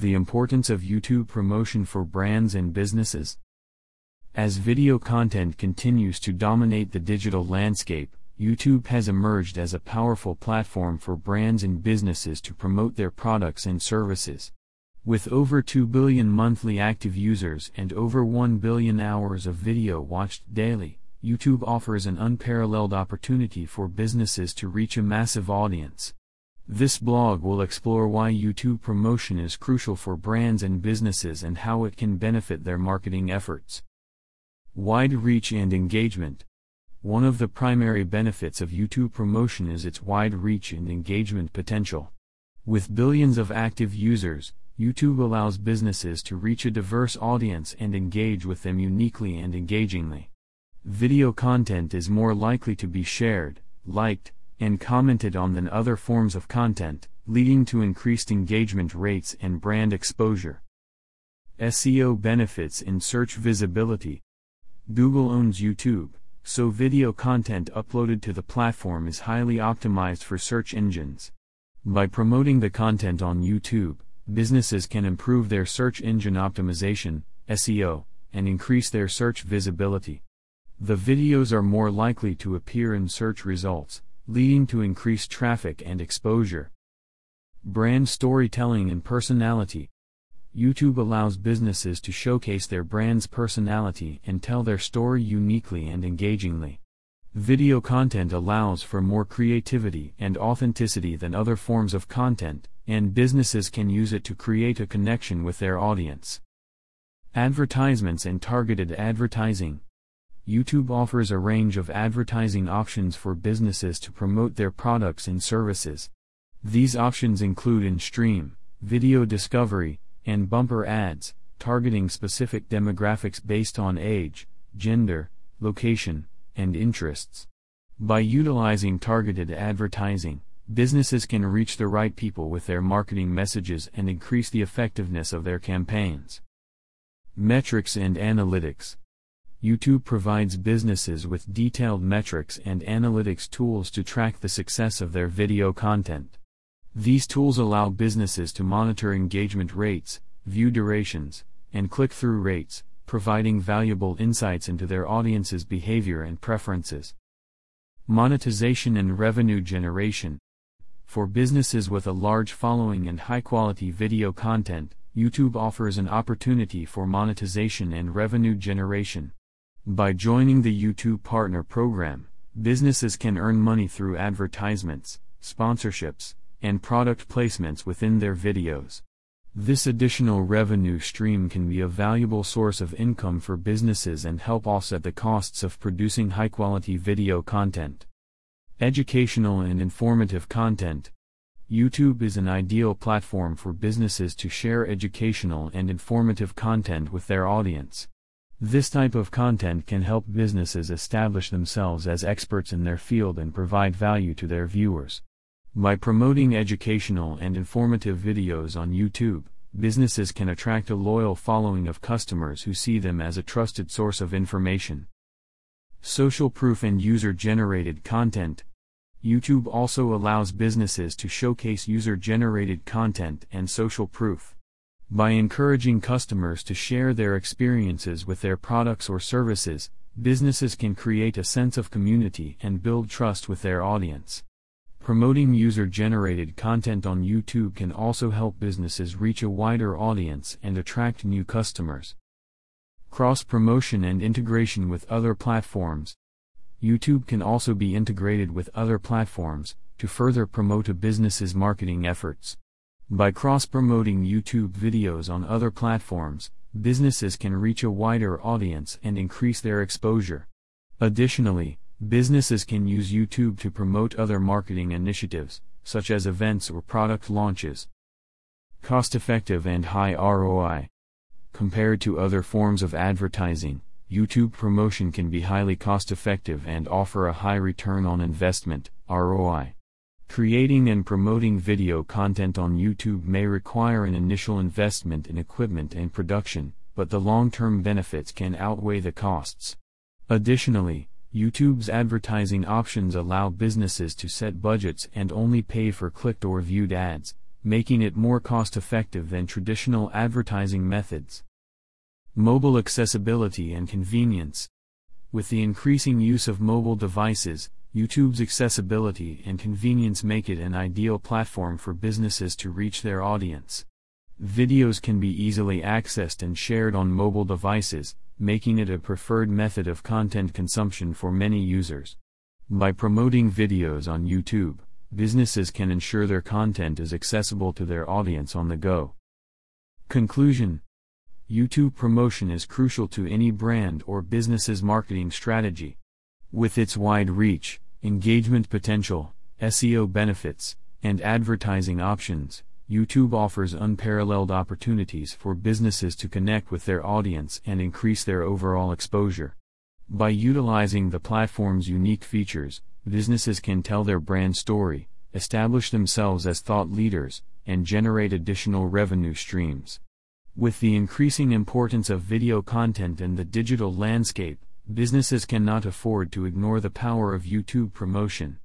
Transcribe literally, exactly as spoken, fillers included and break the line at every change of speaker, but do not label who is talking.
The importance of YouTube promotion for brands and businesses. As video content continues to dominate the digital landscape, YouTube has emerged as a powerful platform for brands and businesses to promote their products and services. With over two billion monthly active users and over one billion hours of video watched daily, YouTube offers an unparalleled opportunity for businesses to reach a massive audience. This blog will explore why YouTube promotion is crucial for brands and businesses and how it can benefit their marketing efforts. Wide reach and engagement. One of the primary benefits of YouTube promotion is its wide reach and engagement potential. With billions of active users, YouTube allows businesses to reach a diverse audience and engage with them uniquely and engagingly. Video content is more likely to be shared, liked, and commented on than other forms of content, leading to increased engagement rates and brand exposure. S E O benefits in search visibility. Google owns YouTube, so video content uploaded to the platform is highly optimized for search engines. By promoting the content on YouTube, businesses can improve their search engine optimization, S E O, and increase their search visibility. The videos are more likely to appear in search results, leading to increased traffic and exposure. Brand storytelling and personality. YouTube allows businesses to showcase their brand's personality and tell their story uniquely and engagingly. Video content allows for more creativity and authenticity than other forms of content, and businesses can use it to create a connection with their audience. Advertisements and targeted advertising. YouTube offers a range of advertising options for businesses to promote their products and services. These options include in-stream, video discovery, and bumper ads, targeting specific demographics based on age, gender, location, and interests. By utilizing targeted advertising, businesses can reach the right people with their marketing messages and increase the effectiveness of their campaigns. Metrics and analytics. YouTube provides businesses with detailed metrics and analytics tools to track the success of their video content. These tools allow businesses to monitor engagement rates, view durations, and click-through rates, providing valuable insights into their audience's behavior and preferences. Monetization and revenue generation. For businesses with a large following and high-quality video content, YouTube offers an opportunity for monetization and revenue generation. By joining the YouTube Partner Program, businesses can earn money through advertisements, sponsorships, and product placements within their videos. This additional revenue stream can be a valuable source of income for businesses and help offset the costs of producing high-quality video content. Educational and informative content. YouTube is an ideal platform for businesses to share educational and informative content with their audience. This type of content can help businesses establish themselves as experts in their field and provide value to their viewers. By promoting educational and informative videos on YouTube, businesses can attract a loyal following of customers who see them as a trusted source of information. Social proof and user-generated content. YouTube also allows businesses to showcase user-generated content and social proof. By encouraging customers to share their experiences with their products or services, businesses can create a sense of community and build trust with their audience. Promoting user-generated content on YouTube can also help businesses reach a wider audience and attract new customers. Cross-promotion and integration with other platforms. YouTube can also be integrated with other platforms to further promote a business's marketing efforts. By cross-promoting YouTube videos on other platforms, businesses can reach a wider audience and increase their exposure. Additionally, businesses can use YouTube to promote other marketing initiatives, such as events or product launches. Cost-effective and high R O I. Compared to other forms of advertising, YouTube promotion can be highly cost-effective and offer a high return on investment, R O I. Creating and promoting video content on YouTube may require an initial investment in equipment and production, but the long-term benefits can outweigh the costs. Additionally, YouTube's advertising options allow businesses to set budgets and only pay for clicked or viewed ads, making it more cost-effective than traditional advertising methods. Mobile accessibility and convenience. With the increasing use of mobile devices, YouTube's accessibility and convenience make it an ideal platform for businesses to reach their audience. Videos can be easily accessed and shared on mobile devices, making it a preferred method of content consumption for many users. By promoting videos on YouTube, businesses can ensure their content is accessible to their audience on the go. Conclusion: YouTube promotion is crucial to any brand or business's marketing strategy. With its wide reach, engagement potential, S E O benefits, and advertising options, YouTube offers unparalleled opportunities for businesses to connect with their audience and increase their overall exposure. By utilizing the platform's unique features, businesses can tell their brand story, establish themselves as thought leaders, and generate additional revenue streams. With the increasing importance of video content in the digital landscape, businesses cannot afford to ignore the power of YouTube promotion.